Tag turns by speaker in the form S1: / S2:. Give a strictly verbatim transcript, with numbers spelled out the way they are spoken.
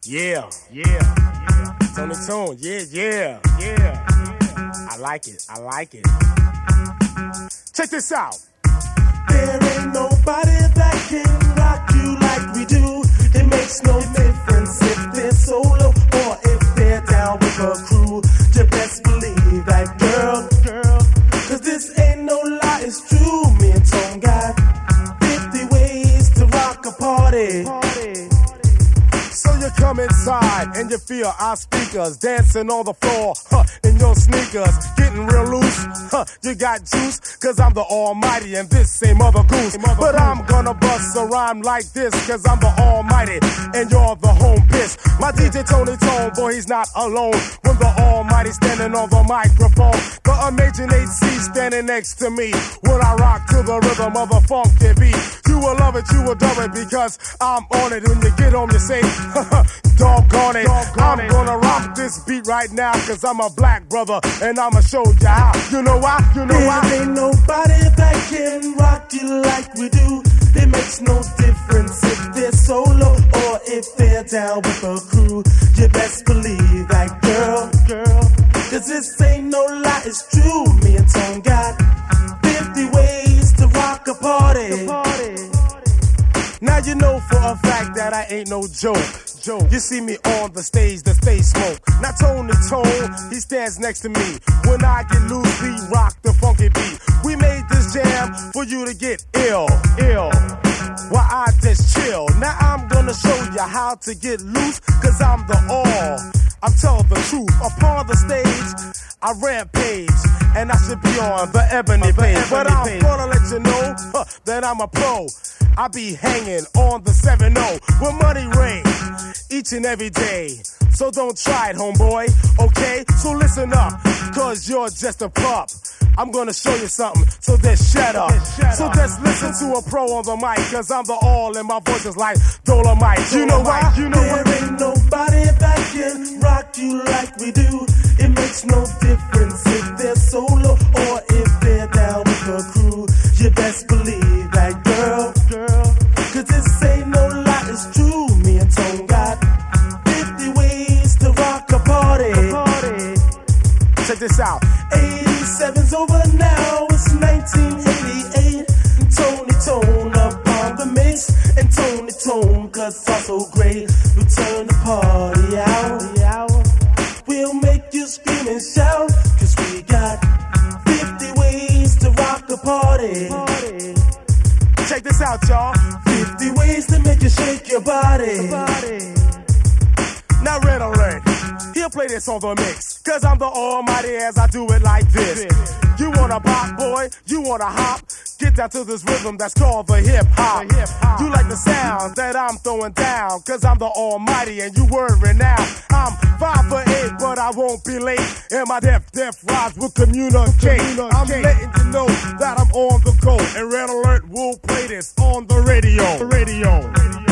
S1: Yeah, yeah, yeah. Tony Tone, yeah, yeah, yeah. I like it, I like it. Check this out.
S2: There ain't nobody that can rock you like we do. It makes no difference if they're solo or if they're down with a crew. You best believe that, girl, girl. Cause this ain't no lie, it's true. Me and Tone got fifty ways to rock a party. party.
S1: So you come inside and you feel our speakers dancing on the floor, huh, in your sneakers, getting real loose, huh, you got juice, cause I'm the almighty and this ain't Mother Goose. But I'm gonna bust a rhyme like this, cause I'm the almighty and you're the home bitch. My D J Tony Tone, boy, he's not alone when the almighty standing on the microphone. The amazing H C standing next to me when I rock to the rhythm of a funky beat. You will love it, you will love it, because I'm on it. When you get home, you say, doggone it, doggone I'm it. Gonna rock this beat right now, cause I'm a black brother and I'ma show you how. You know why? You know
S2: there
S1: why?
S2: There ain't nobody that can rock you like we do. It makes no difference if they're solo or if they're down with a crew. You best believe that, girl, girl. Cause this ain't no lie, it's true. Me and Tone got fifty ways to rock a party. The party.
S1: Now you know for a fact that I ain't no joke. joke. You see me on the stage, the stage smoke. Now Tony Tone, he stands next to me. When I get loose, we rock the funky beat. We made this jam for you to get ill, ill. While I just chill. Now I'm gonna show you how to get loose, cause I'm the all. I'm telling the truth. Upon the stage, I rampage, and I should be on the ebony page. But I'm page. gonna let you know huh, that I'm a pro. I be hanging on the seven oh with money rain each and every day. So don't try it, homeboy, okay? So listen up, cause you're just a pup. I'm gonna show you something, so just shut up. So just listen to a pro on the mic, cause I'm the all and my voice is like Dolomite. You know why? You know
S2: there
S1: why?
S2: Ain't nobody that can rock you like we do. It makes no difference if they're solo or if they're down with a crew. You best believe that, girl, girl. Cause this ain't no lie, it's true. Me and Tone got fifty ways to rock a party. A party.
S1: Check this out.
S2: eighty-seven's over now, it's nineteen eighty-eight. And Tony Tone up on the mix. And Tony Tone, cause I'm so great. We turn the party out. We'll make you scream and shout, cause we got fifty ways to rock a party. party.
S1: Check this out, y'all.
S2: fifty ways to make you shake your body. body.
S1: Now Red Alert, he'll play this on the mix, cause I'm the almighty as I do it like this. You wanna pop, boy? You wanna hop? Get down to this rhythm that's called the hip hop. You like the sound that I'm throwing down, cause I'm the almighty and you worry now. I'm five for eight, but I won't be late. And my deaf, deaf rhymes will communicate. I'm letting you know that I'm on the go. And Red Alert will play this on the radio. The radio.